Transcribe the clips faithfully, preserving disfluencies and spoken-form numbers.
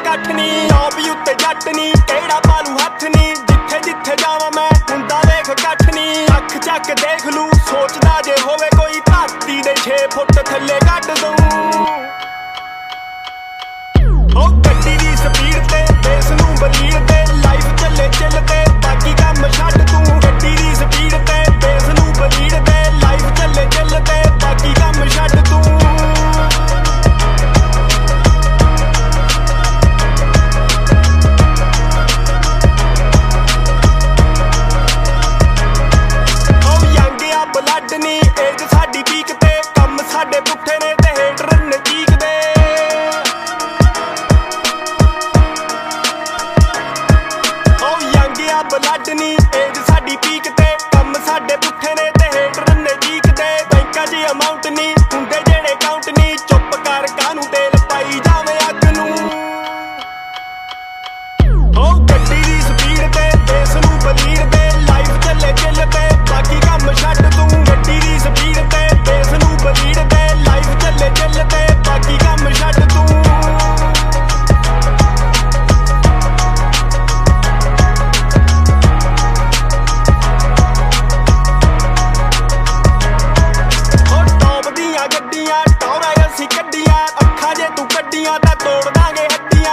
कठ नी औ भी उत्ते जट नी केड़ा पालू हथ नी जिथे जिथे जावां मैं हुंदा देख कठ नी अख चक देख लू सोचदा जे होवे कोई धरती दे छे फुट थल्ले कट दूं ओ गड्डी दी स्पीड ते बेस नूं बलीड ते लाइफ चले चिल ते बाकी काम छड्ड तूं गड्डी दी स्पीड ते बेस नूं बलीड ते लाइफ चले चिल ते बाकी काम छड्ड तूं ब्लड नी एज साडी पीक ते कम साडे पुट्ठे ने ते हेटर ने चीकदे ओ यंग आ ब्लड नी एज साडी पीक ते कम साडे पुट्ठे ने ते हेटर ने चीकदे बैंकां च अमाउंट नी हुंदे जेड़े काउंट नी चुप कर कानू तेल पाई जावे अग नूं ओ गड्डी दी स्पीड ते बेस नूं बलीड ते लाइफ चले चिल ते बाकी काम छड्ड तूं गड्डी दी स्पीड ते बेस नूं बलीड ते लाइफ चले चिल ते बाकी काम छड्ड तूं ओ टॉप दियां गड्डियां टौरा असीं कड्डियां अखां जे तूं कड्डियां तां तोड़ दांगे हड्डियां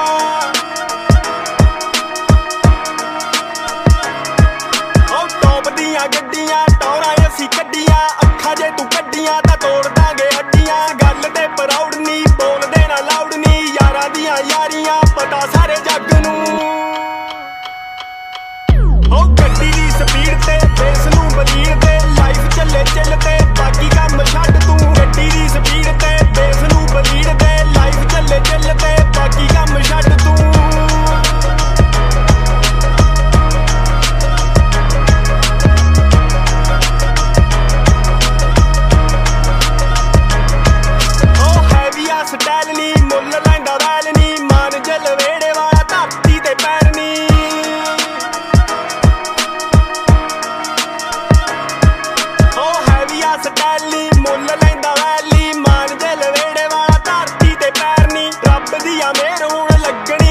ओ टॉप दियां गड्डियां टौरा असीं कड्डियां अखां जे तूं कड्डियां तां तोड़ दांगे हड्डियां गल ते प्राउड नी बोलदे ना लाउड नी यारां दियां यारियां पता सारे जग नूं ओ गड्डी दी स्पीड ते बेस नूं बलीड ते लाइफ चले चिल ते बाकी काम छड्ड तूं गड्डी दी स्पीड ते बेस नूं बलीड ते लाइफ चले चिल ते बाकी काम छड्ड तूं स्टाइल नी मुल लैंदा वैल नी मान जल वेड़े वाला धरती ते पैर नी ओ हैवी आ स्टाइल नी मुल लैंदा वैल नी मान जल वेड़े वाला धरती ते पैर नी रब दिया मेहर हुण लगणी